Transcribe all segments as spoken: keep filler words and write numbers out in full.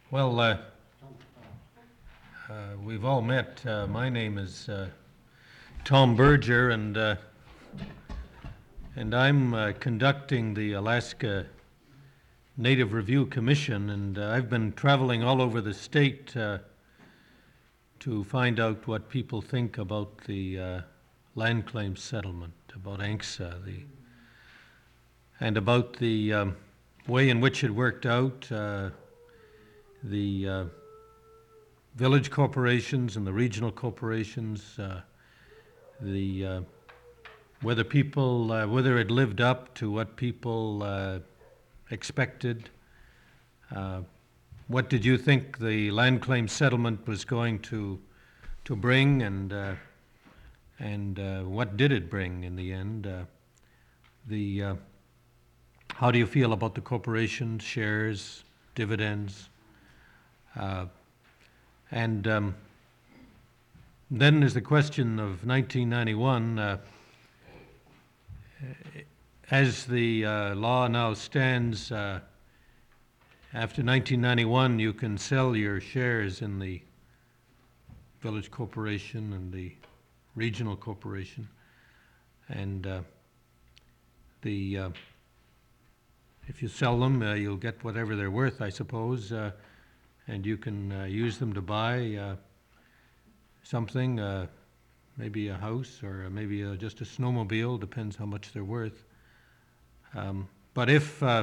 Well, uh, uh, we've all met. Uh, my name is uh, Tom Berger, and uh, and I'm uh, conducting the Alaska Native Review Commission, and uh, I've been traveling all over the state uh, to find out what people think about the uh, land claim settlement, about A N C S A, the, and about the um, way in which it worked out. Uh, the uh, village corporations and the regional corporations, uh, the uh, whether people uh, whether it lived up to what people uh, expected. Uh, what did you think the land claim settlement was going to to bring, and uh, and uh, what did it bring in the end? Uh, the uh, how do you feel about the corporations, shares, dividends? Uh, And um, then there's the question of nineteen ninety-one. Uh, as the uh, law now stands, uh, after nineteen ninety-one, you can sell your shares in the village corporation and the regional corporation. And uh, the uh, if you sell them, uh, you'll get whatever they're worth, I suppose. Uh, and you can uh, use them to buy uh, something, uh, maybe a house or maybe uh, just a snowmobile, depends how much they're worth. Um, but if, uh,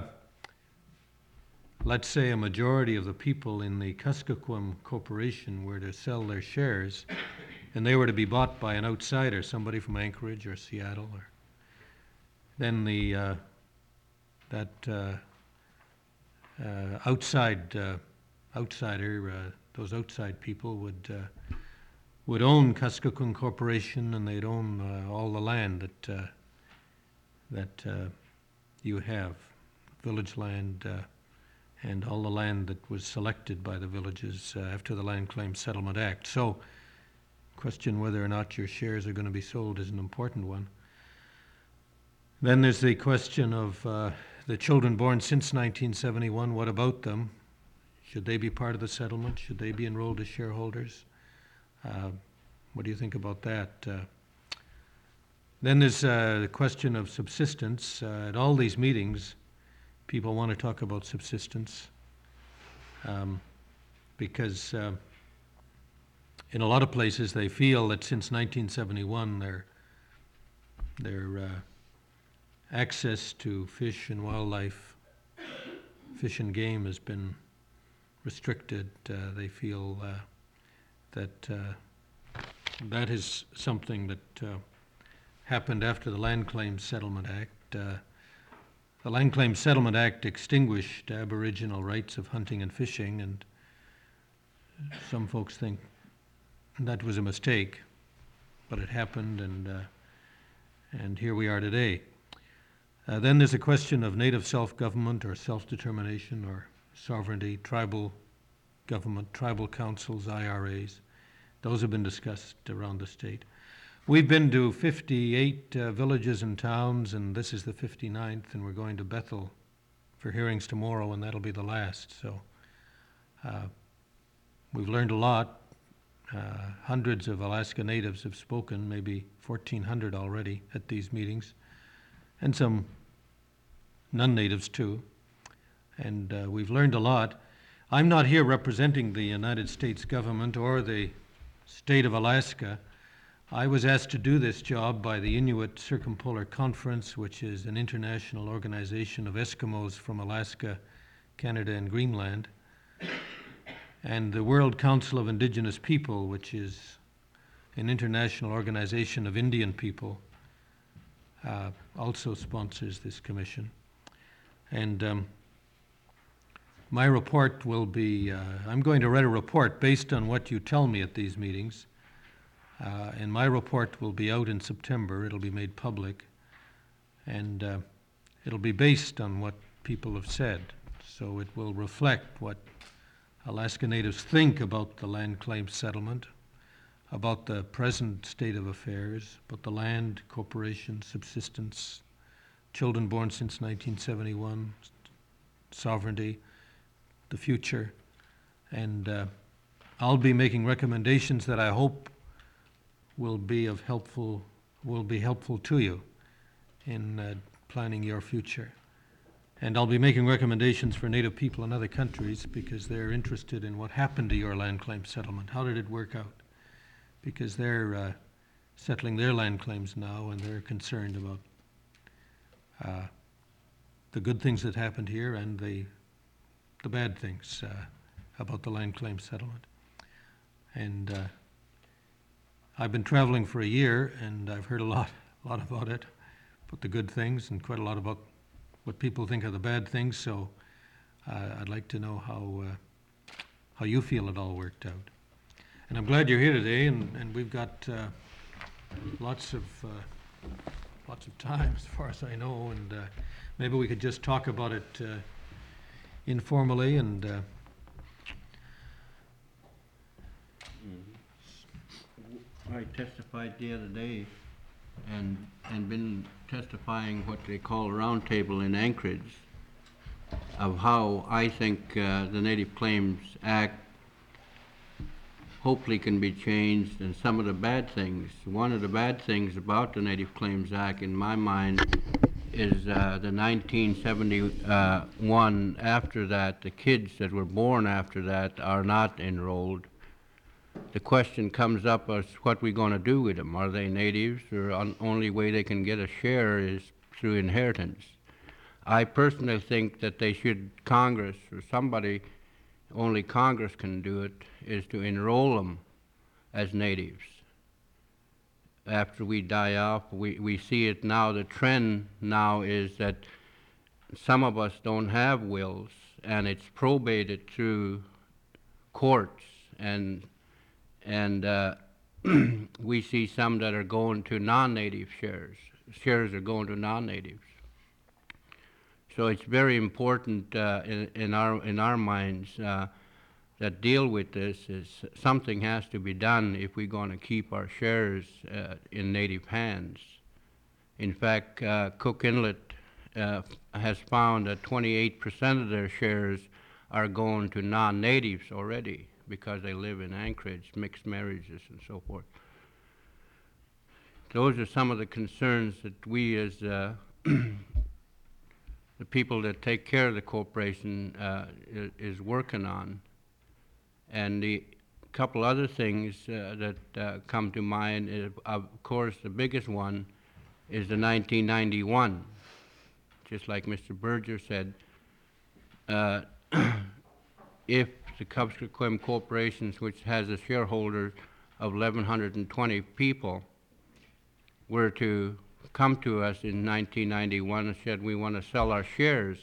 let's say, a majority of the people in the Kuskokwim Corporation were to sell their shares, and they were to be bought by an outsider, somebody from Anchorage or Seattle, or then the uh, that uh, uh, outside uh, outsider, uh, those outside people would uh, would own Kuskokwim Corporation, and they'd own uh, all the land that uh, that uh, you have, village land, uh, and all the land that was selected by the villages uh, after the Land Claim Settlement Act. So, question whether or not your shares are going to be sold is an important one. Then there's the question of uh, the children born since nineteen seventy-one. What about them? Should they be part of the settlement? Should they be enrolled as shareholders? Uh, what do you think about that? Uh, then there's uh, the question of subsistence. Uh, at all these meetings, people want to talk about subsistence um, because uh, in a lot of places they feel that since nineteen seventy-one their, their uh, access to fish and wildlife, fish and game has been restricted. Uh, they feel uh, that uh, that is something that uh, happened after the Land Claims Settlement Act. Uh, the Land Claims Settlement Act extinguished Aboriginal rights of hunting and fishing, and some folks think that was a mistake, but it happened, and uh, and here we are today. Uh, then there's a question of native self-government or self-determination or sovereignty, tribal government, tribal councils, I R As. Those have been discussed around the state. We've been to fifty-eight uh, villages and towns, and this is the fifty-ninth, and we're going to Bethel for hearings tomorrow, and that'll be the last. So uh, we've learned a lot. Uh, hundreds of Alaska Natives have spoken, maybe fourteen hundred already at these meetings, and some non-natives too. And uh, we've learned a lot. I'm not here representing the United States government or the state of Alaska. I was asked to do this job by the Inuit Circumpolar Conference, which is an international organization of Eskimos from Alaska, Canada, and Greenland, and the World Council of Indigenous People, which is an international organization of Indian people, uh, also sponsors this commission. And um, my report will be, uh, I'm going to write a report based on what you tell me at these meetings. Uh, and my report will be out in September. It'll be made public. And uh, it'll be based on what people have said. So it will reflect what Alaska Natives think about the land claim settlement, about the present state of affairs, about the land, corporation, subsistence, children born since nineteen seventy-one, sovereignty, the future, And uh, I'll be making recommendations that I hope will be of helpful, will be helpful to you in uh, planning your future. And I'll be making recommendations for Native people in other countries because they're interested in what happened to your land claim settlement. How did it work out? Because they're uh, settling their land claims now, and they're concerned about uh, the good things that happened here and the the bad things uh, about the land claim settlement. And uh, I've been traveling for a year, and I've heard a lot, a lot about it, about the good things, and quite a lot about what people think are the bad things. So uh, I'd like to know how uh, how you feel it all worked out. And I'm glad you're here today, and, and we've got uh, lots of uh, lots of time, as far as I know, and uh, maybe we could just talk about it uh, informally. And uh, I testified the other day, and and been testifying what they call a roundtable in Anchorage, of how I think uh, the Native Claims Act hopefully can be changed, and some of the bad things. One of the bad things about the Native Claims Act, in my mind, is uh, the nineteen seventy-one, after that, the kids that were born after that are not enrolled. The question comes up as what we're going to do with them. Are they natives, or on, only way they can get a share is through inheritance? I personally think that they should, Congress or somebody, only Congress can do it, is to enroll them as natives. After we die off, we, we see it now, the trend now is that some of us don't have wills, and it's probated through courts, and and uh, we see some that are going to non-native shares. Shares are going to non-natives. So it's very important uh, in, in our in our minds uh, that deal with this is something has to be done if we're going to keep our shares uh, in native hands. In fact, uh, Cook Inlet uh, has found that twenty-eight percent of their shares are going to non-natives already because they live in Anchorage, mixed marriages and so forth. Those are some of the concerns that we as uh, the people that take care of the corporation uh, is, is working on. And the couple other things uh, that uh, come to mind is, of course, the biggest one is the nineteen ninety-one. Just like Mister Berger said, uh, if the Kuskokwim Corporations, which has a shareholder of eleven twenty people, were to come to us in nineteen ninety-one and said, we want to sell our shares,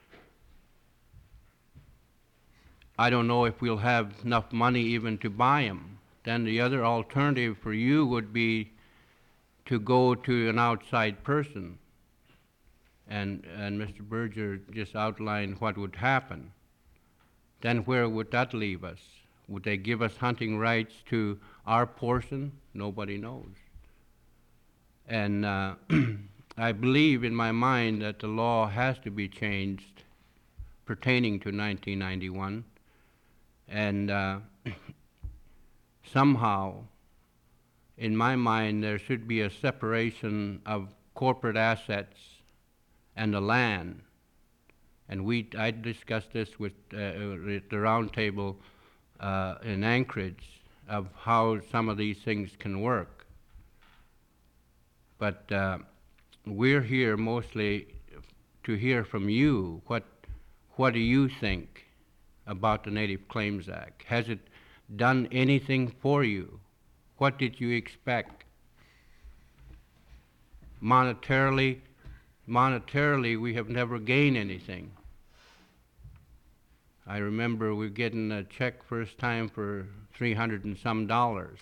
I don't know if we'll have enough money even to buy them. Then the other alternative for you would be to go to an outside person. And, and Mister Berger just outlined what would happen. Then where would that leave us? Would they give us hunting rights to our portion? Nobody knows. And uh, I believe in my mind that the law has to be changed pertaining to nineteen ninety-one. And uh, somehow, in my mind, there should be a separation of corporate assets and the land. And we, I discussed this with uh, at the roundtable uh, in Anchorage of how some of these things can work. But uh, we're here mostly to hear from you. What, what do you think about the Native Claims Act? Has it done anything for you? What did you expect? Monetarily, monetarily, we have never gained anything. I remember we getting a check first time for three hundred and some dollars.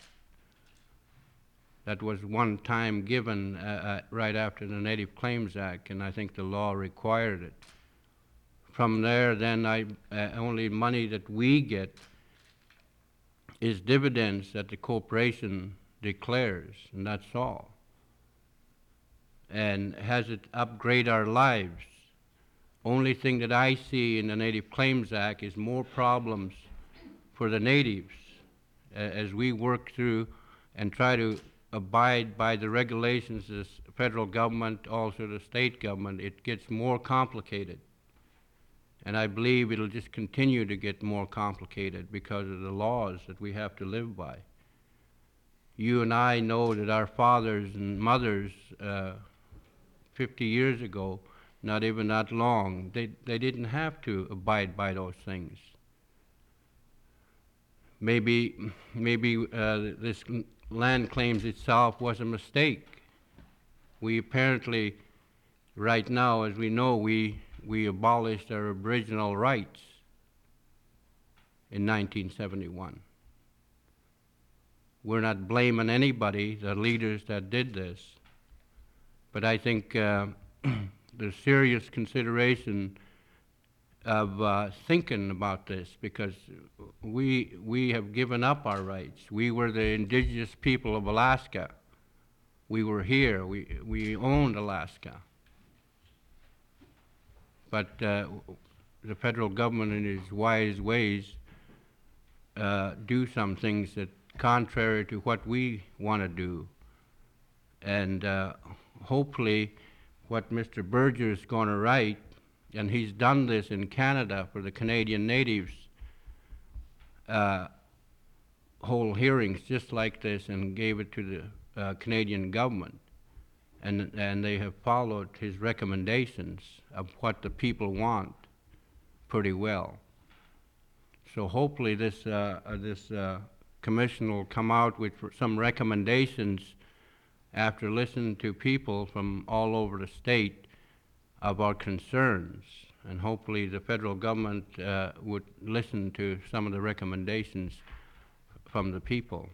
That was one time given uh, uh, right after the Native Claims Act, and I think the law required it. From there, then, I, uh, only money that we get is dividends that the corporation declares, and that's all. And has it upgraded our lives? Only thing that I see in the Native Claims Act is more problems for the natives a- as we work through and try to abide by the regulations of the federal government, also the state government. It gets more complicated. And I believe it'll just continue to get more complicated because of the laws that we have to live by. You and I know that our fathers and mothers, uh, fifty years ago, not even that long, they, they didn't have to abide by those things. Maybe, maybe uh, this land claims itself was a mistake. We apparently, right now, as we know, we, we abolished our Aboriginal rights in nineteen seventy-one. We're not blaming anybody, the leaders that did this, but I think uh, there's serious consideration of uh, thinking about this, because we, we have given up our rights. We were the indigenous people of Alaska. We were here, we, we owned Alaska. But uh, the federal government in its wise ways uh, do some things that contrary to what we want to do. And uh, hopefully what Mister Berger is going to write, and he's done this in Canada for the Canadian natives, uh, whole hearings just like this, and gave it to the uh, Canadian government. And, and they have followed his recommendations of what the people want pretty well. So hopefully this, uh, uh, this uh, commission will come out with some recommendations after listening to people from all over the state of our concerns. And hopefully the federal government uh, would listen to some of the recommendations from the people.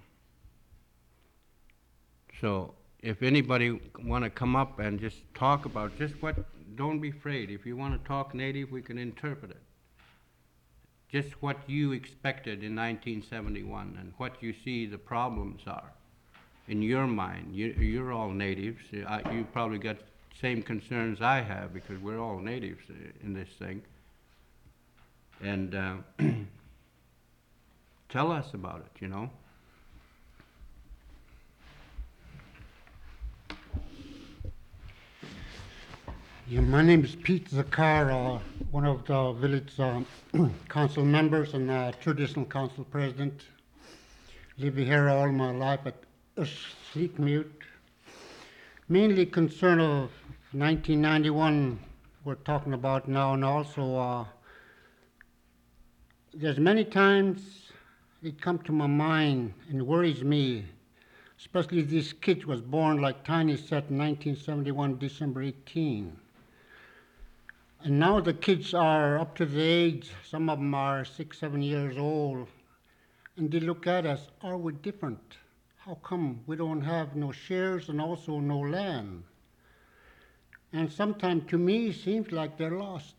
So if anybody want to come up and just talk about just what, don't be afraid. If you want to talk Native, we can interpret it. Just what you expected in nineteen seventy-one and what you see the problems are in your mind. You, you're all natives. I, you probably got same concerns I have, because we're all natives in this thing. And uh, tell us about it, you know. Yeah, my name is Pete Zakar, uh, one of the village uh, council members and uh, traditional council president. Live here all my life at Sleekmute. Mainly concern of nineteen ninety-one we're talking about now, and also uh, there's many times it come to my mind and worries me, especially this kid was born, like Tiny said, in nineteen seventy-one, December eighteenth. And now the kids are up to the age, some of them are six, seven years old, and they look at us, are we different? How come we don't have no shares and also no land? And sometimes to me it seems like they're lost.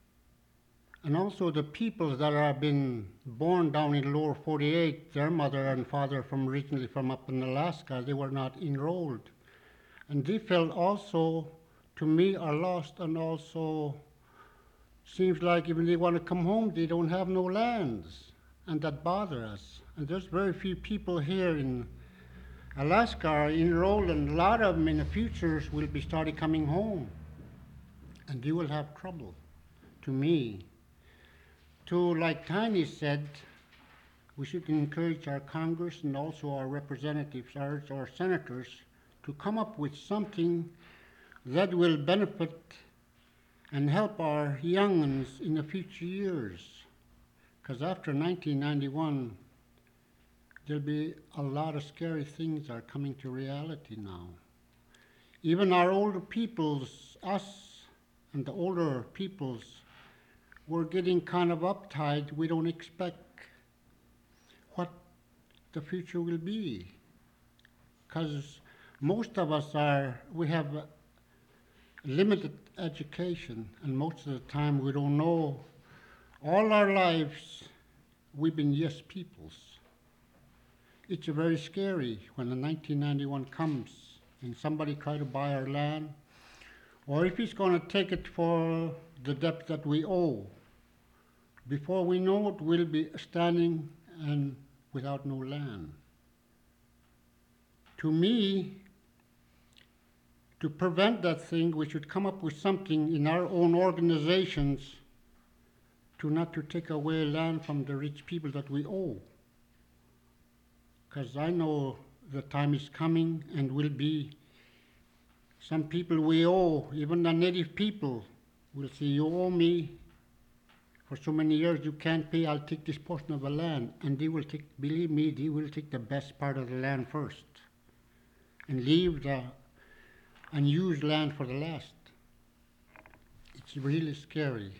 And also the people that have been born down in lower forty-eight, their mother and father from originally from up in Alaska, they were not enrolled. And they felt also, to me, are lost, and also seems like even they want to come home, they don't have no lands, and that bother us. And there's very few people here in Alaska are enrolled, and a lot of them in the futures will be starting coming home, and they will have trouble, to me. To, like Tiny said, we should encourage our Congress and also our representatives, our, our senators, to come up with something that will benefit and help our young ones in the future years. Because after nineteen ninety-one, there'll be a lot of scary things are coming to reality now. Even our older peoples, us and the older peoples, we're getting kind of uptight. We don't expect what the future will be. Because most of us are, we have limited education, and most of the time we don't know. All our lives we've been yes peoples. It's very scary when the nineteen ninety-one comes and somebody try to buy our land, or if he's going to take it for the debt that we owe. Before we know it, we'll be standing and without no land. To me, to prevent that thing, we should come up with something in our own organizations to not to take away land from the rich people that we owe. Because I know the time is coming and will be some people we owe, even the native people will say, you owe me for so many years, you can't pay, I'll take this portion of the land. And they will take, believe me, they will take the best part of the land first and leave the unused land for the last. It's really scary.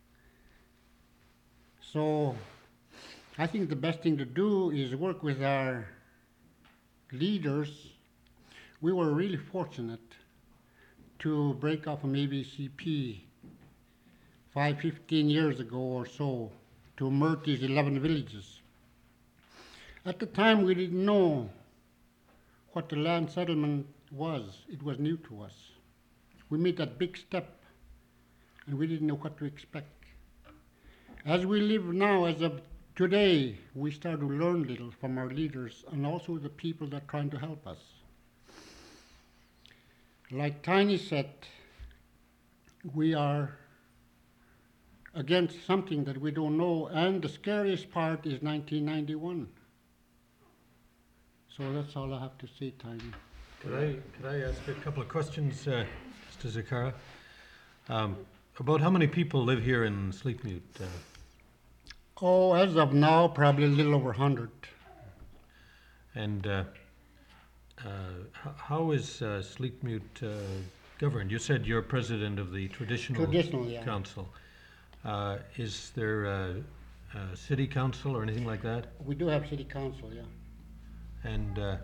So I think the best thing to do is work with our leaders. We were really fortunate to break off from A B C P five, fifteen years ago or so to merge these eleven villages. At the time, we didn't know what the land settlement was. It was new to us. We made that big step, and we didn't know what to expect. As we live now, as of today, we start to learn little from our leaders and also the people that are trying to help us. Like Tiny said, we are against something that we don't know, and the scariest part is nineteen ninety-one. So that's all I have to say, Tiny. Could I, could I ask a couple of questions, uh, Mister Zakara? Um, about how many people live here in Sleepmute? Uh, Oh, as of now, probably a little over one hundred. and uh, uh, h- how is uh, Sleepmute uh, governed? You said you're president of the traditional, Traditional, yeah. council. Uh, is there a, a city council or anything like that? We do have city council, yeah. And uh,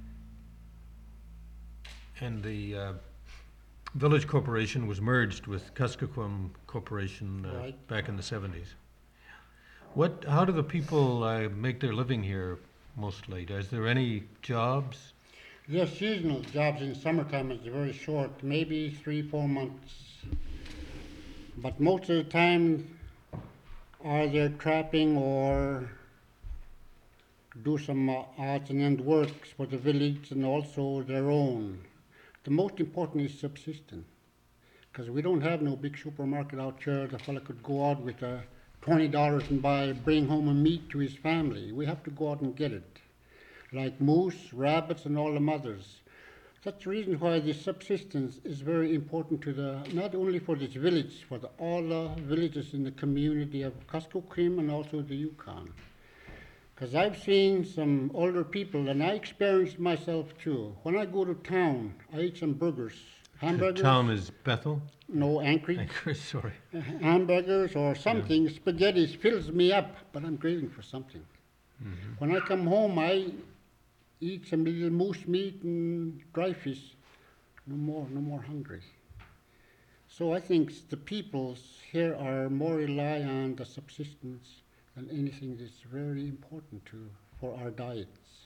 and the uh, village corporation was merged with Kuskokwim Corporation uh, Right. back in the seventies. What? How do the people uh, make their living here mostly? Is there any jobs? Yes, seasonal jobs in summertime is very short, maybe three, four months. But most of the time, either trapping or do some uh, odds and end works for the village and also their own. The most important is subsistence, because we don't have no big supermarket out here. The fella could go out with a twenty dollars and buy, bring home a meat to his family. We have to go out and get it, like moose, rabbits, and all the mothers. That's the reason why the subsistence is very important to the, not only for this village, for the, all the villages in the community of Kuskokwim and also the Yukon. Because I've seen some older people, and I experienced myself too. When I go to town, I eat some burgers, The hamburgers. town is Bethel. No, Anchorage. Anchorage, sorry. Hamburgers or something, spaghetti fills me up, but I'm craving for something. Mm-hmm. When I come home, I eat some little moose meat and dry fish. No more, no more hungry. So I think the peoples here are more rely on the subsistence than anything that's very important to for our diets.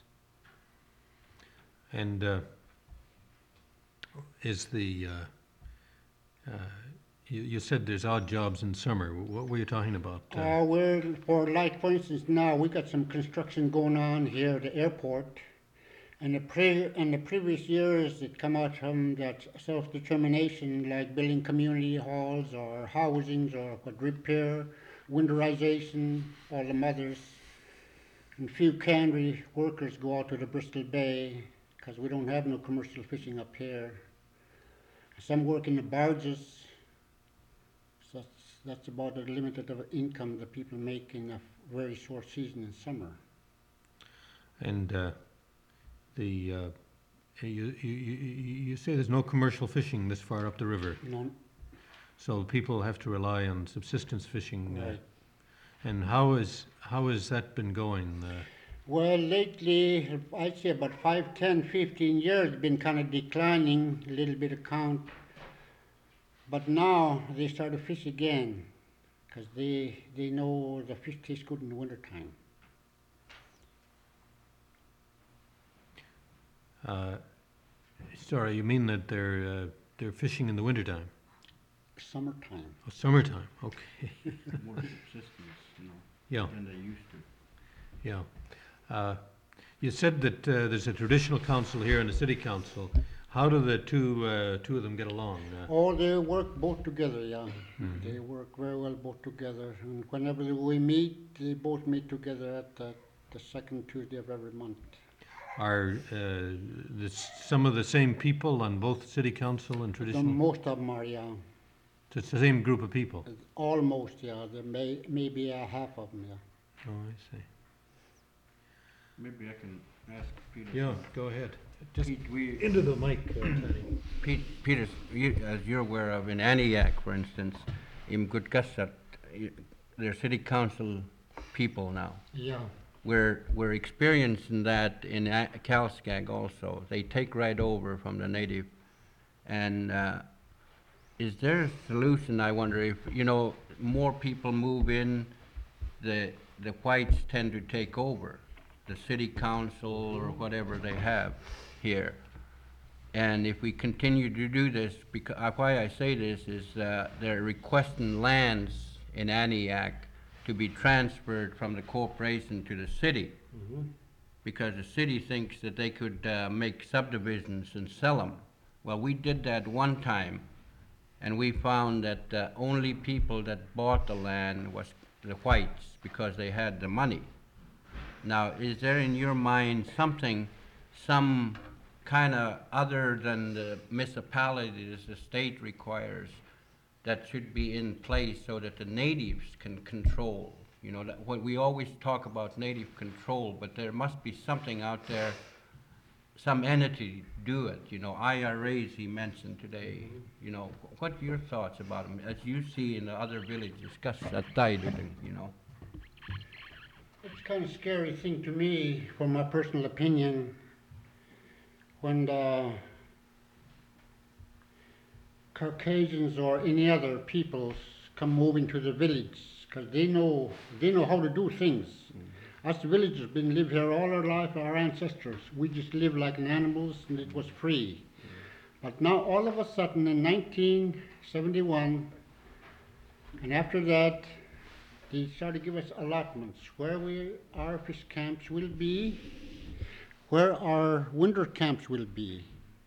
And uh, is the uh, uh, you, you said there's odd jobs in summer. What were you talking about? Uh, Uh, we're, for like, for instance, now we got some construction going on here at the airport. And the pre, in the previous years, it come out from that self-determination, like building community halls or housings or what repair, winterization, all the mothers. And few cannery workers go out to the Bristol Bay because we don't have no commercial fishing up here. Some work in the barges. So that's, that's about the limited of income that people make in a very short season in summer. and uh, the uh, you, you, you, you say there's no commercial fishing this far up the river, None, so people have to rely on subsistence fishing. Uh, right. and how is how has that been going? Uh, Well, lately, I'd say about five, ten, fifteen years, been kind of declining, a little bit of count. But now they start to fish again, because they, they know the fish tastes good in the wintertime. uh, sorry, you mean that they're uh, they're fishing in the wintertime? Summertime. Oh, summertime. Okay. More subsistence, you know, Yeah. than they used to. Yeah. Uh, You said that uh, there's a traditional council here and a city council. How do the two, uh, two of them get along? Uh, Oh, they work both together, yeah. They work very well both together. And whenever we meet, they both meet together at the, the second Tuesday of every month. Are uh, the, some of the same people on both city council and The traditional? most of them are, yeah. It's the same group of people? Almost, yeah. There may, maybe a half of them, yeah. Oh, I see. Maybe I can ask Peter. Yeah, go ahead. Just Pete, we, into the mic, uh, Tony. Pete, Peter, you, as you're aware of, in Aniak, for instance, in Gutgusset, they're city council people now. Yeah. We're, we're experiencing that in A- Calskag also. They take right over from the native. And uh, is there a solution, I wonder, if, you know, more people move in, the, the whites tend to take over, the city council or whatever they have here. And if we continue to do this, because, uh, why I say this is uh, they're requesting lands in Aniak to be transferred from the corporation to the city, because the city thinks that they could uh, make subdivisions and sell them. Well, we did that one time, and we found that uh, only people that bought the land was the whites, because they had the money. Now, is there in your mind something, some kind of other than the municipalities the state requires, that should be in place so that the natives can control? You know, that what we always talk about native control, but there must be something out there, some entity do it. You know, I R As he mentioned today. You know, what are your thoughts about them, as you see in the other villages, discuss that, you know? It's kind of a scary thing to me, from my personal opinion, when the Caucasians or any other peoples come moving to the village, because they know they know how to do things. Mm-hmm. Us villagers been live here all our life, our ancestors. We just live like animals, and it was free. Mm-hmm. But now, all of a sudden, in nineteen seventy-one, and after that, they started to give us allotments where we, our fish camps will be, where our winter camps will be.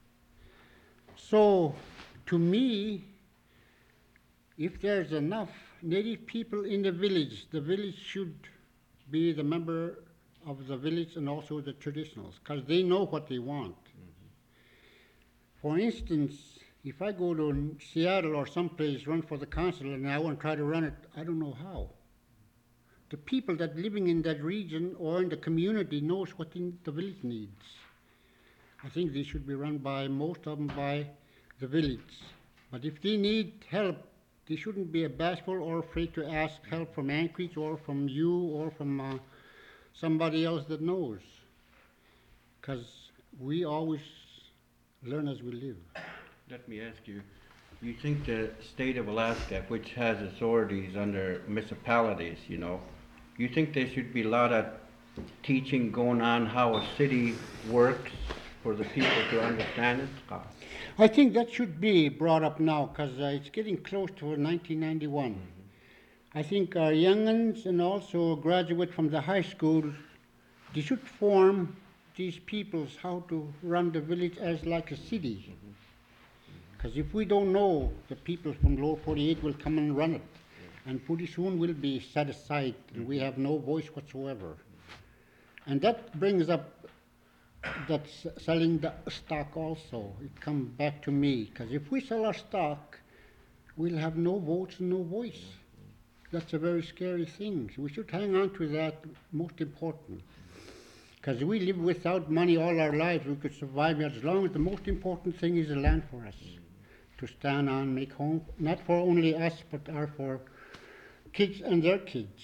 So, to me, if there's enough native people in the village, the village should be the member of the village and also the traditionals, because they know what they want. Mm-hmm. For instance, if I go to Seattle or someplace, run for the council, and I want to try to run it, I don't know how. The people that living in that region or in the community knows what the, the village needs. I think they should be run by, most of them by the village. But if they need help, they shouldn't be bashful or afraid to ask help from Anchorage or from you or from uh, somebody else that knows. Because we always learn as we live. Let me ask you, you think the state of Alaska, which has authorities under municipalities, you know, you think there should be a lot of teaching going on how a city works for the people to understand it? Uh, I think that should be brought up now, because uh, it's getting close to nineteen ninety-one. Mm-hmm. I think our young'uns and also graduates from the high school, they should form these peoples how to run the village as like a city. Because mm-hmm. if we don't know, the people from Lower forty-eight will come and run it. Yeah. And pretty soon we'll be set aside, and mm-hmm. we have no voice whatsoever. Mm-hmm. And that brings up that's selling the stock also. It comes back to me, because if we sell our stock, we'll have no votes and no voice. That's a very scary thing. So we should hang on to that, most important. Because we live without money all our lives, we could survive as long as the most important thing is the land for us to stand on, make home, not for only us, but our for kids and their kids.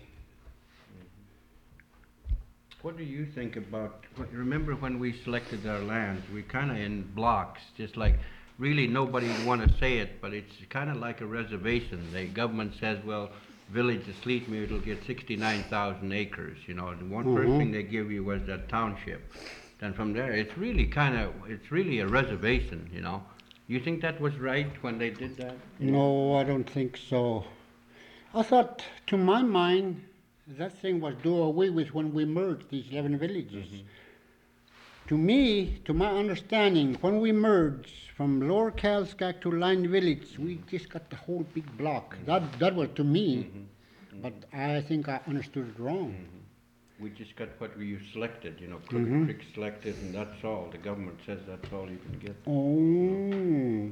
What do you think about, remember when we selected our lands, we kind of in blocks, just like, really nobody want to say it, but it's kind of like a reservation. The government says, well, village of Sleetmere will get sixty-nine thousand acres, you know, the one mm-hmm. first thing they give you was that township. Then from there, it's really kind of, it's really a reservation, you know. You think that was right when they did that? No, I don't think so. I thought, to my mind, that thing was do away with when we merged these eleven villages. To me, to my understanding, when we merged from Lower Calscac to Line Village, we just got the whole big block. That, that was to me, but I think I understood it wrong. We just got what you selected, you know, Crooked Creek selected, and that's all. The government says that's all you can get. Oh,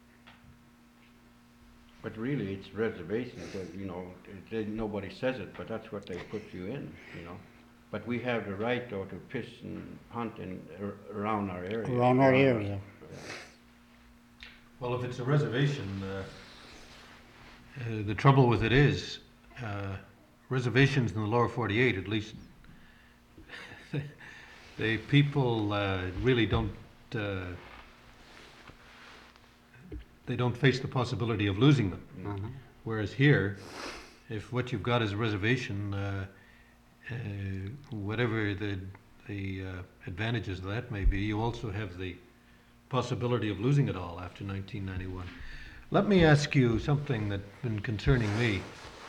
But really, it's reservations, that, you know, it, they- nobody says it, but that's what they put you in, you know. But we have the right, though, to fish and hunt in, ar- around our area. around our area. Well, if it's a reservation, uh, uh, the trouble with it is, uh, reservations in the lower forty-eight, at least, the people uh, really don't, uh, they don't face the possibility of losing them. Uh-huh. Whereas here, if what you've got is a reservation, uh, uh, whatever the, the uh, advantages of that may be, you also have the possibility of losing it all after nineteen ninety-one. Let me ask you something that's been concerning me.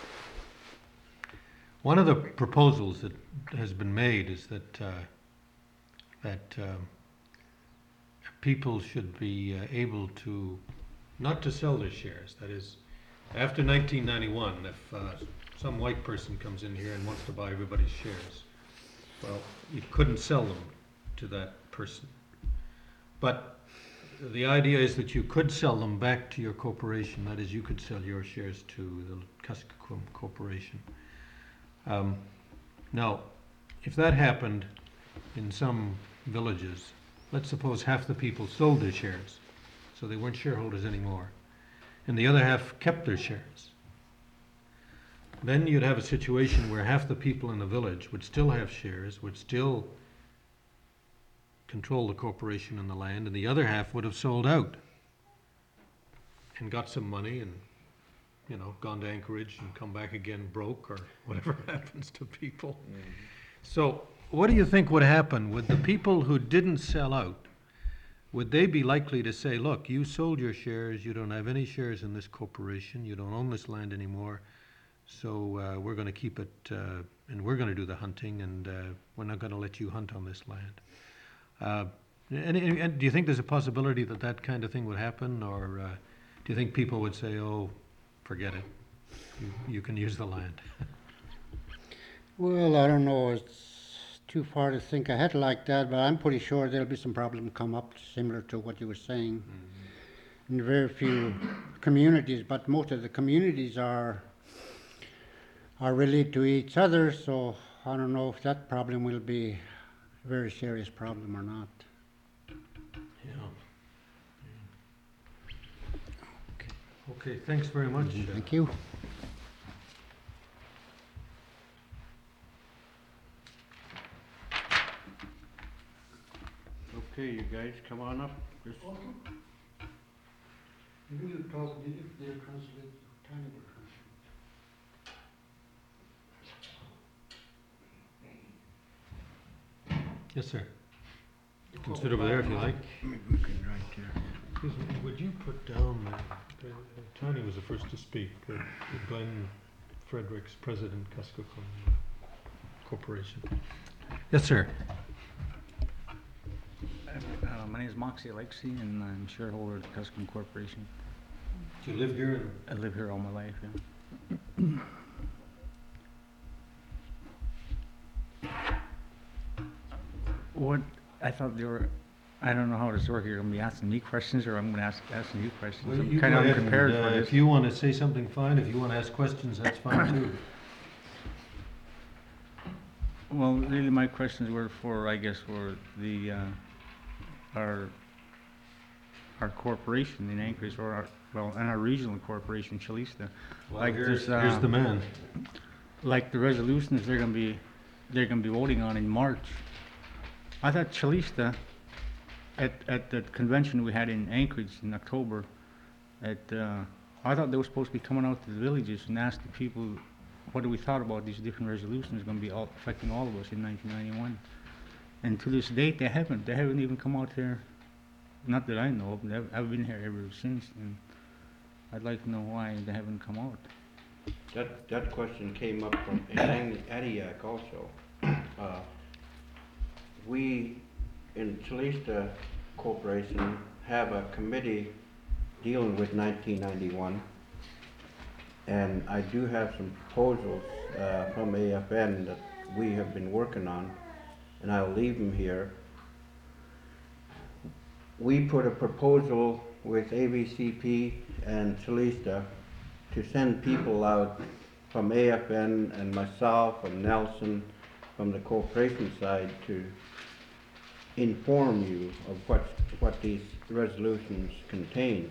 One of the proposals that has been made is that uh, that um, people should be uh, able to, not to sell their shares. That is, after nineteen ninety-one, if uh, some white person comes in here and wants to buy everybody's shares, well, you couldn't sell them to that person. But the idea is that you could sell them back to your corporation. That is, you could sell your shares to the Kuskokwim Corporation. Um, now, if that happened in some villages, let's suppose half the people sold their shares, so they weren't shareholders anymore, and the other half kept their shares. Then you'd have a situation where half the people in the village would still have shares, would still control the corporation and the land, and the other half would have sold out and got some money and, you know, gone to Anchorage and come back again broke or whatever happens to people. So what do you think would happen with the people who didn't sell out? Would they be likely to say, look, you sold your shares, you don't have any shares in this corporation, you don't own this land anymore, so uh, we're going to keep it, uh, and we're going to do the hunting, and uh, we're not going to let you hunt on this land. Uh, and, and, and do you think there's a possibility that that kind of thing would happen, or uh, do you think people would say, oh, forget it, you, you can use the land? Well, I don't know, it's too far to think ahead like that, but I'm pretty sure there'll be some problem come up similar to what you were saying. In very few communities, but most of the communities are are related to each other, so I don't know if that problem will be a very serious problem or not. Yeah. Okay, thanks very much. uh, Thank you. Okay, you guys, come on up. Just- You talk, did you translate, tiny bit Yes, sir. You can sit over there if you like. Maybe we can write there. Excuse me, would you put down, uh, uh, Tony was the first to speak, uh, Glenn Fredericks, President, Kuskokwim Corporation. Yes, sir. Uh, my name is Moxie Alexi, and I'm shareholder of the Kuskokwim Corporation. Do you live here? in- I live here all my life, yeah. What, I thought they were, I don't know how this works, you're gonna be asking me questions, or I'm gonna ask, asking you questions? Well, I'm you kinda go ahead, unprepared and, for uh, this. If you want to say something, fine. If you want to ask questions, that's fine too. Well, really, my questions were for, I guess, for the, uh, our, our corporation in Anchorage, or our, well, and our regional corporation, Chalista. Well, Like here's, this, here's uh, the man. Like the resolutions they're gonna be, they're gonna be voting on in March. I thought Chalista, at, at the convention we had in Anchorage in October, at, uh, I thought they were supposed to be coming out to the villages and asking people what do we thought about these different resolutions gonna be all, affecting all of us in nineteen ninety-one. And to this date, they haven't, they haven't even come out there, not that I know of, I've, I've been here ever since, and I'd like to know why they haven't come out. That, that question came up from in Adiac also. Uh, We, in Chalista Corporation, have a committee dealing with nineteen ninety-one. And I do have some proposals uh, from A F N that we have been working on, and I'll leave them here. We put a proposal with A B C P and Chalista to send people out from A F N and myself and Nelson from the corporation side to inform you of what, what these resolutions contain.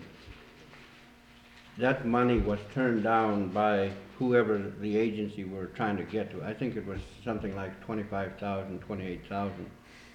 That money was turned down by whoever the agency we're trying to get to. I think it was something like twenty-five thousand, twenty-eight thousand.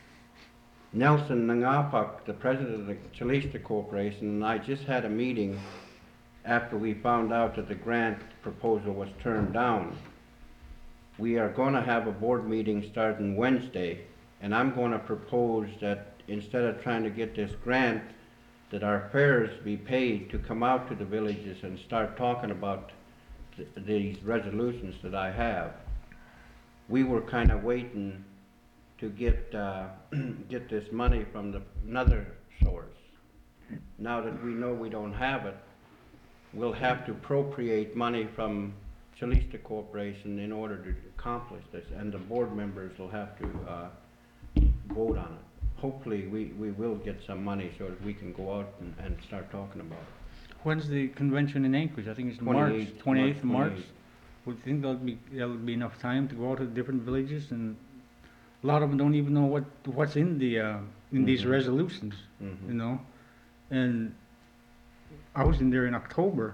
Nelson Nangapak, the president of the Chalista Corporation, and I just had a meeting after we found out that the grant proposal was turned down. We are going to have a board meeting starting Wednesday, and I'm going to propose that instead of trying to get this grant, that our fares be paid to come out to the villages and start talking about th these resolutions that I have. We were kind of waiting to get uh, get this money from the, another source. Now that we know we don't have it, we'll have to appropriate money from Chalista Corporation in order to accomplish this, and the board members will have to uh, vote on it. Hopefully, we, we will get some money so that we can go out and, and start talking about it. When's the convention in Anchorage? I think it's March, twenty-eighth, twenty-eighth of March. twenty-eighth. Would you think that'll be, that'll be enough time to go out to different villages? And a lot of them don't even know what, what's in the, uh, in these Mhm. resolutions, Mhm. you know? And I was in there in October,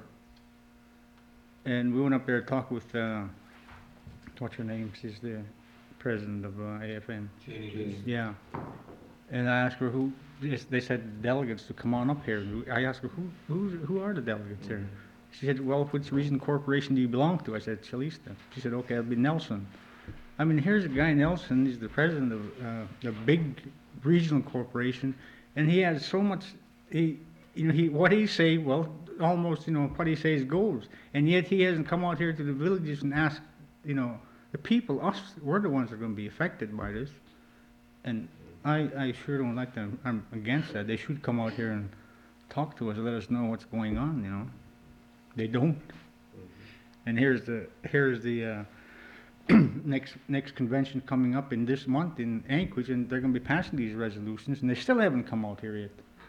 and we went up there to talk with, uh, what's her name? She's the president of uh, A F N. Janie Janie. Leeson. Yeah. And I asked her who, yes, they said delegates to come on up here. I asked her, who, who, who are the delegates here? She said, well, which region corporation do you belong to? I said, Chalista. She said, okay, it'll be Nelson. I mean, here's a guy, Nelson, he's the president of uh, the big regional corporation, and he has so much, he, you know, he, what he say, well, almost, you know, what he says goes. And yet he hasn't come out here to the villages and asked, you know, the people, us, we're the ones that are going to be affected by this. And I, I sure don't like them. I'm against that. They should come out here and talk to us, let us know what's going on, you know. They don't. And here's the, here's the uh, next, next convention coming up in this month in Anchorage, and they're going to be passing these resolutions, and they still haven't come out here yet.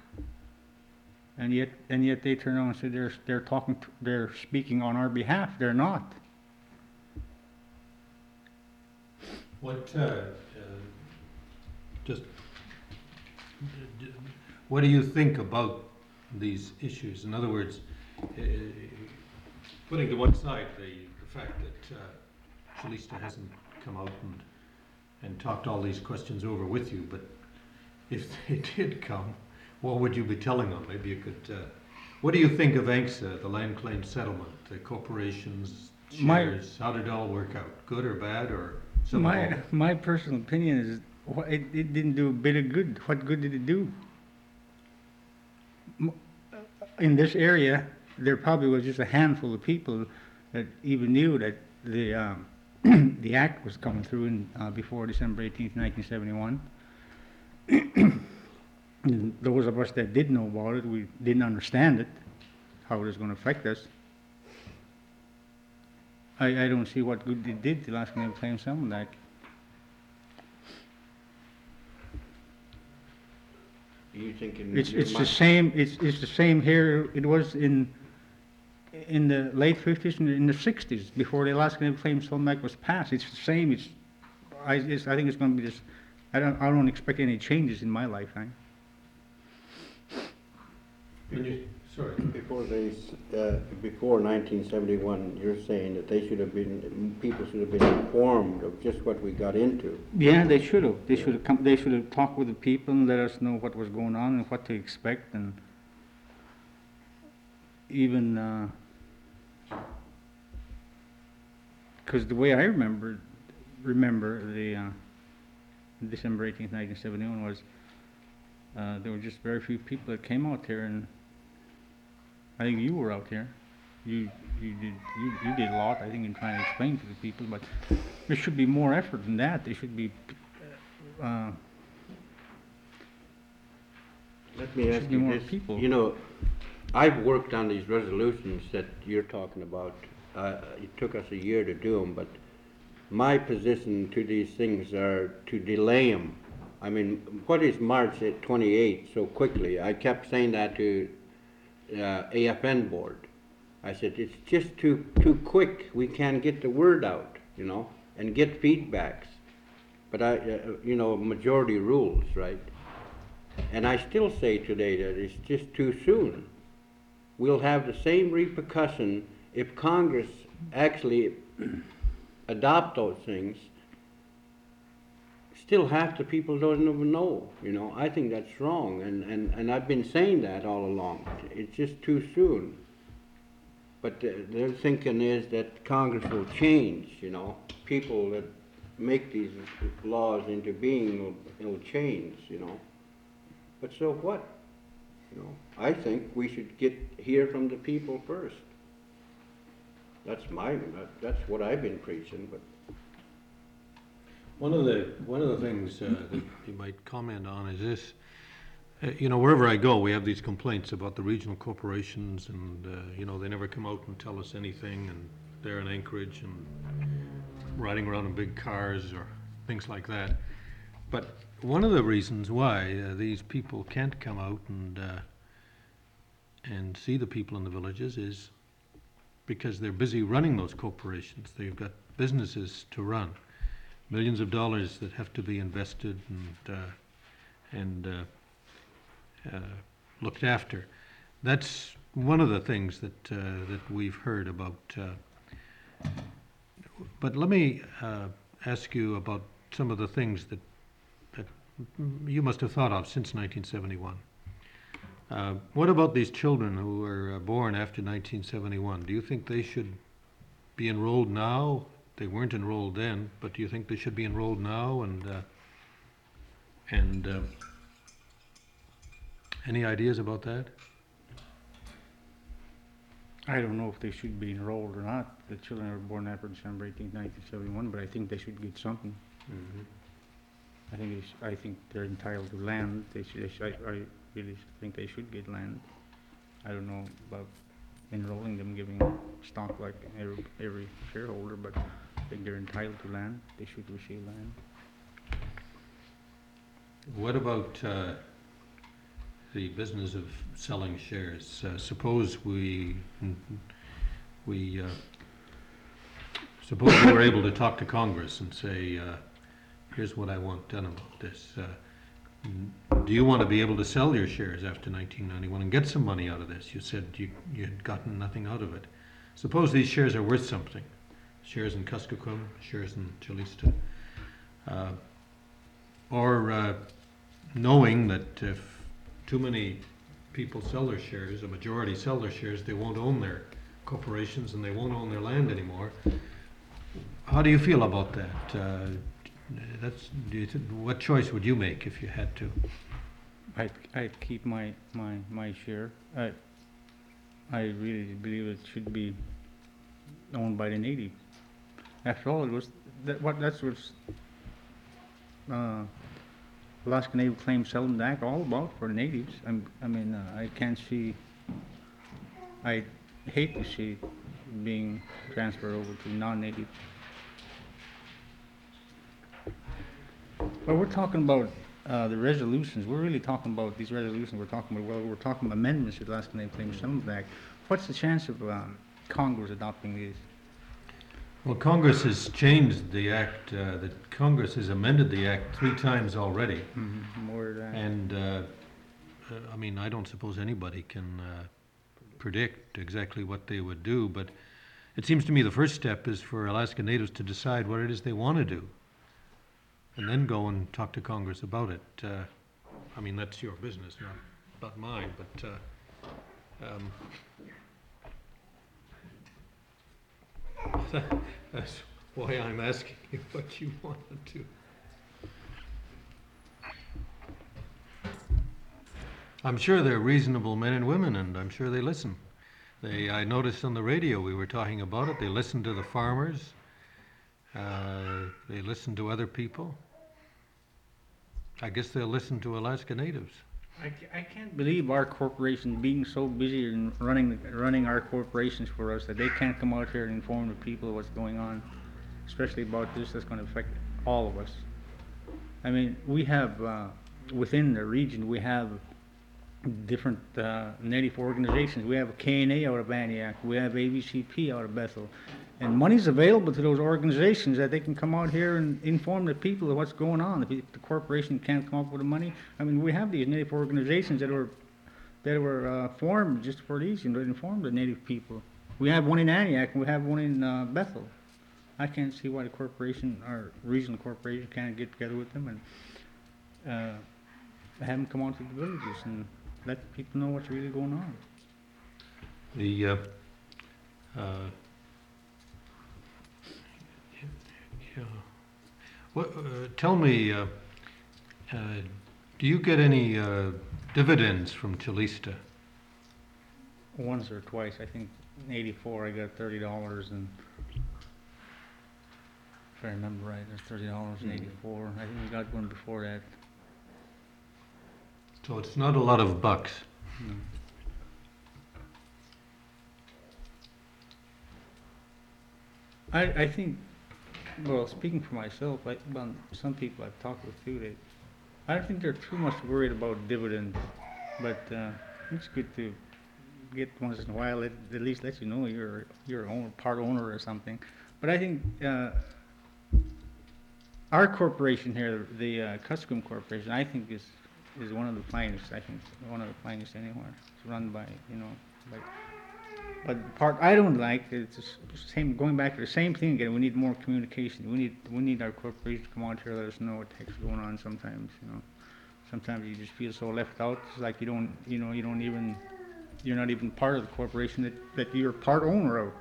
And yet, and yet they turn around and say they're, they're talking, to, they're speaking on our behalf. They're not. What, uh, uh, just, d- d- what do you think about these issues? In other words, uh, putting to one side the, the fact that uh, Chalista hasn't come out and, and talked all these questions over with you, but if they did come, what would you be telling them? Maybe you could, uh, what do you think of A N C S A, the land claim settlement, the corporations, My- shares, how did it all work out? Good or bad, or some of My, all? my personal opinion is, wha- it, it didn't do a bit of good. What good did it do? M- In this area, there probably was just a handful of people that even knew that the, um, the act was coming through in, uh, before December eighteenth, nineteen seventy-one. And those of us that did know about it, we didn't understand it, how it was gonna affect us. I, I don't see what good it did to the Alaska Native Claims Settlement Act. You think in It's, your it's the mind- same, it's, it's the same here it was in, in the late fifties and in the sixties, before the Alaska Native Claims Settlement Act was passed. It's the same, it's, I, it's, I think it's gonna be this, I don't, I don't expect any changes in my lifetime. When you- Sorry. Before they, s- uh, before nineteen seventy-one, you're saying that they should have been, people should have been informed of just what we got into. Yeah, they should have, they should have come, they should have talked with the people and let us know what was going on and what to expect, and even, uh 'cause the way I remember, remember the, uh, December eighteenth, nineteen seventy-one was, uh, there were just very few people that came out here, and I think you were out here. you, you did, you, you did a lot, I think, in trying to explain to the people, but there should be more effort than that. There should be, uh, Let me Should ask be you more this, people. you know, I've worked on these resolutions that you're talking about. Uh, it took us a year to do them, but my position to these things are to delay them. I mean, what is March at twenty-eighth so quickly? I kept saying that to uh, A F N board. I said, it's just too, too quick. We can't get the word out, you know, and get feedbacks. But I, uh, you know, majority rules, right? And I still say today that it's just too soon. We'll have the same repercussion if Congress actually adopt those things. Still half the people don't even know, you know. I think that's wrong, and, and, and I've been saying that all along. It's just too soon. But uh, their thinking is that Congress will change, you know. People that make these laws into being will, will change, you know. But so what? You know, I think we should get hear from the people first. That's my, that, that's what I've been preaching, but. One of the, one of the things uh, that you might comment on is this. Uh, You know, wherever I go, we have these complaints about the regional corporations and, uh, you know, they never come out and tell us anything, and they're in Anchorage and riding around in big cars or things like that. But one of the reasons why uh, these people can't come out and, uh, and see the people in the villages is because they're busy running those corporations. They've got businesses to run, millions of dollars that have to be invested and, uh, and uh, uh, looked after. That's one of the things that, uh, that we've heard about. Uh, but let me uh, ask you about some of the things that, that you must have thought of since nineteen seventy-one. Uh, what about these children who were uh, born after nineteen seventy-one? Do you think they should be enrolled now? They weren't enrolled then, but do you think they should be enrolled now? And uh, and uh, any ideas about that? I don't know if they should be enrolled or not. The children were born after December eighteenth, nineteen seventy-one, but I think they should get something. Mm-hmm. I think they sh- I think they're entitled to land. They should, they should, I, I really think they should get land. I don't know about enrolling them, giving stock like every, every shareholder, but I think they're entitled to land. They should receive land. What about uh, the business of selling shares? Uh, suppose we we uh, suppose we were able to talk to Congress and say, uh, here's what I want done about this. Uh, do you want to be able to sell your shares after nineteen ninety-one and get some money out of this? You said you, you had gotten nothing out of it. Suppose these shares are worth something. Shares in Kuskokwim, shares in Chilista. Uh, or uh, knowing that if too many people sell their shares, a majority sell their shares, they won't own their corporations and they won't own their land anymore. How do you feel about that? Uh, that's, do you th- what choice would you make if you had to? I'd, I'd keep my, my, my share. I, I really believe it should be owned by the native. After all, it was, that, what, that's what's, uh, Alaska Native Claims Settlement Act all about for the natives. I'm, I mean, uh, I can't see, I hate to see it being transferred over to non-natives. But we're talking about uh, the resolutions. We're really talking about these resolutions. We're talking about, well, we're talking about amendments to the Alaska Native Claims Settlement Act. What's the chance of um, Congress adopting these? Well, Congress has changed the act, uh, that Congress has amended the act three times already. Mm-hmm. More than And, uh, uh, I mean, I don't suppose anybody can uh, predict exactly what they would do, but it seems to me the first step is for Alaska Natives to decide what it is they want to do, and then go and talk to Congress about it. Uh, I mean, that's your business, not, not mine, but uh, um, that's why I'm asking you what you want to do. I'm sure they're reasonable men and women, and I'm sure they listen. They, I noticed on the radio, we were talking about it, they listen to the farmers, uh, they listen to other people. I guess they'll listen to Alaska Natives. I, ca- I can't believe our corporation being so busy in running, running our corporations for us that they can't come out here and inform the people of what's going on, especially about this that's gonna affect all of us. I mean, we have, uh, within the region, we have different, uh, native organizations. We have K N A out of Antioch, we have A B C P out of Bethel. And money's available to those organizations that they can come out here and inform the people of what's going on. If the the corporation can't come up with the money, I mean, we have these native organizations that were, that were, uh, formed just for these, you know, to inform the native people. We have one in Antioch and we have one in, uh, Bethel. I can't see why the corporation, or regional corporation can't get together with them and, uh, have them come out to the villages and let people know what's really going on. The, uh, uh, yeah. What, uh, tell me, uh, uh, do you get any uh, dividends from Chalista? Once or twice, I think in eighty-four I got thirty dollars and, if I remember right, there's thirty dollars in eighty-four. I think we got one before that. So it's not a lot of bucks. No. I, I think, well, speaking for myself, I, well, some people I've talked with too, they, I don't think they're too much worried about dividends, but, uh, it's good to get once in a while, at, at least let you know you're, you're a owner, part owner or something. But I think, uh, our corporation here, the, uh, Cuscom Corporation, I think is, is one of the finest, I think, one of the finest anywhere. It's run by, you know, by, but the part I don't like, it's the s- same, going back to the same thing again, we need more communication. We need, we need our corporation to come out here, let us know what the heck's going on sometimes, you know. Sometimes you just feel so left out, it's like you don't, you know, you don't even, you're not even part of the corporation that, that you're part owner of.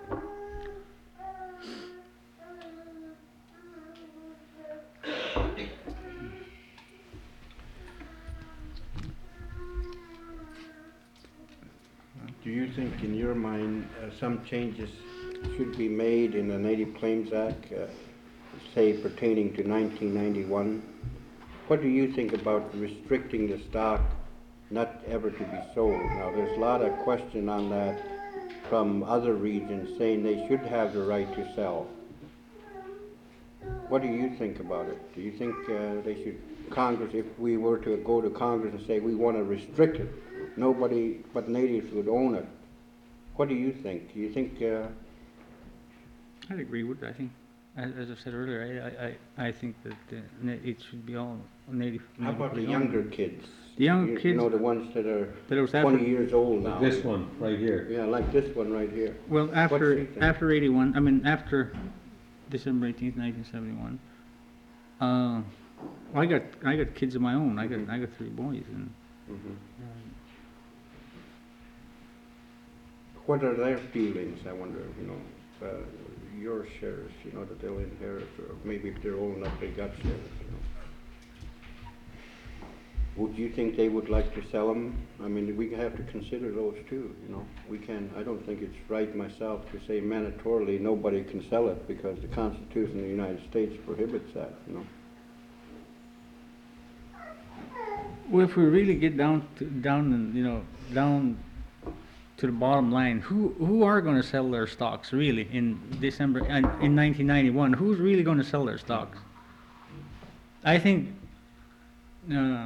Do you think, in your mind, uh, some changes should be made in the Native Claims Act, uh, say pertaining to nineteen ninety-one? What do you think about restricting the stock not ever to be sold? Now, there's a lot of question on that from other regions saying they should have the right to sell. What do you think about it? Do you think uh, they should, Congress, if we were to go to Congress and say we want to restrict it, nobody but natives would own it? What do you think? Do you think, uh, I'd agree with, I think, as, as I said earlier, I, I, I think that uh, na- it should be all native. how about the natively owned. younger kids? The young You- kids, You know, the ones that are that was twenty after, years old now. one, right here. Yeah, like this one right here. well, What do after, you think? after eighty-one, I mean, after December eighteenth, nineteen seventy-one, uh, I got, I got kids of my own, I got, Mhm. I got three boys, and, Mhm. um, What are their feelings, I wonder, you know, uh, your shares, you know, that they'll inherit, or maybe if they're old enough, they got shares, you know? Would you think they would like to sell them? I mean, we have to consider those too, you know? We can, I don't think it's right myself to say mandatorily nobody can sell it because the Constitution of the United States prohibits that, you know? well, if we really get down to, down and, you know, down to the bottom line, who, who are gonna sell their stocks really in December, in, in nineteen ninety-one? Who's really gonna sell their stocks? I think, uh,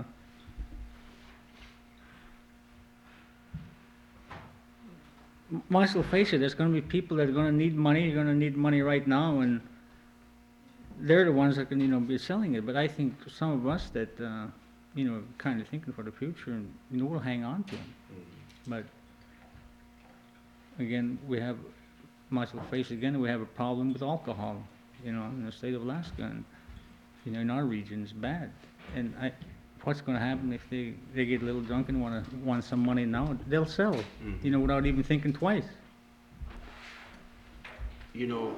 m- might as well face it, there's gonna be people that are gonna need money, you're gonna need money right now, and they're the ones that can, you know, be selling it. But I think some of us that, uh, you know, kind of thinking for the future, and, you know, we'll hang on to them. But again, we have, might as well face it again, we have a problem with alcohol, you know, in the state of Alaska, and, you know, in our region, it's bad. And I, what's gonna happen if they, they get a little drunk and wanna, want some money now? They'll sell, you know, without even thinking twice. You know,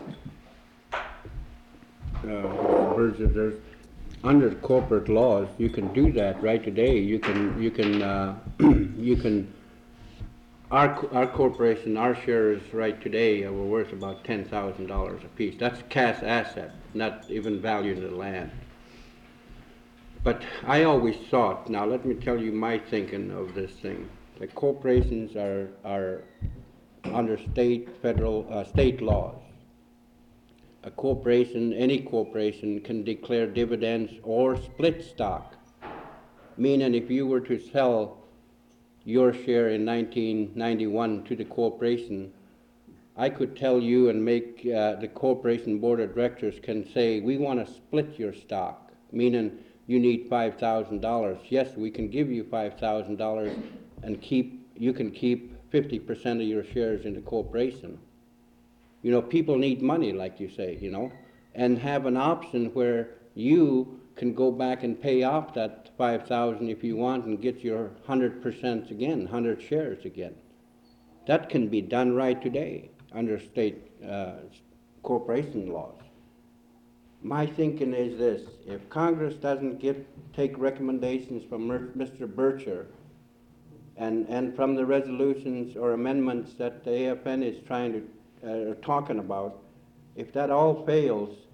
uh, Burgess, there's, under corporate laws, you can do that right today. You can, you can, uh, you can our, co- our corporation, our shares right today are worth about ten thousand dollars apiece. That's cash asset, not even value in the land. But I always thought, now let me tell you my thinking of this thing. The corporations are, are under state, federal, uh, state laws. A corporation, any corporation can declare dividends or split stock. Meaning if you were to sell your share in nineteen ninety-one to the corporation, I could tell you and make uh, the corporation board of directors can say, we want to split your stock, meaning you need five thousand dollars. Yes, we can give you five thousand dollars and keep, you can keep fifty percent of your shares in the corporation. You know, people need money, like you say, you know, and have an option where you can go back and pay off that five thousand if you want and get your one hundred percent again, one hundred shares again. That can be done right today under state uh, corporation laws. My thinking is this: if Congress doesn't get take recommendations from Mister Bircher and and from the resolutions or amendments that the A F N is trying to uh, talking about, if that all fails,